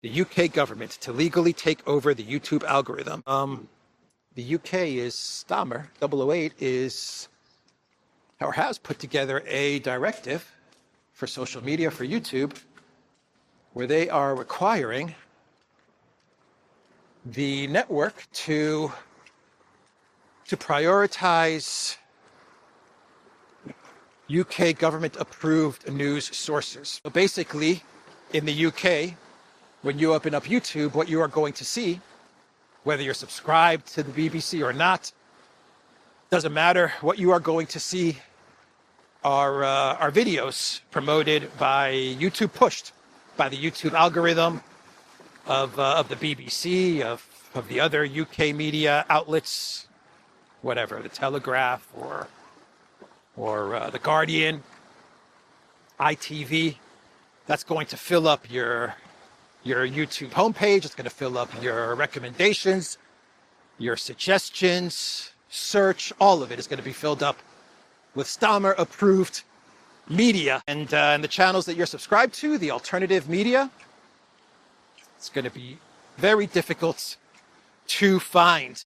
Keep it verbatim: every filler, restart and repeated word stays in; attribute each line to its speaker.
Speaker 1: the U K government to legally take over the YouTube algorithm. Um, the U K is Stammer double oh eight is or has put together a directive for social media for YouTube where they are requiring the network to to prioritize U K government approved news sources. So basically, in the U K, when you open up YouTube, what you are going to see, whether you're subscribed to the B B C or not, doesn't matter. What you are going to see are, uh, are videos promoted by YouTube, pushed by the YouTube algorithm of, uh, of the B B C, of, of the other U K media outlets, whatever, the Telegraph or, or uh, the Guardian, I T V. That's going to fill up your your YouTube homepage. It's going to fill up your recommendations, your suggestions, search. All of it is going to be filled up with Stammer approved media. And, uh, and the channels that you're subscribed to, the alternative media, it's going to be very difficult to find.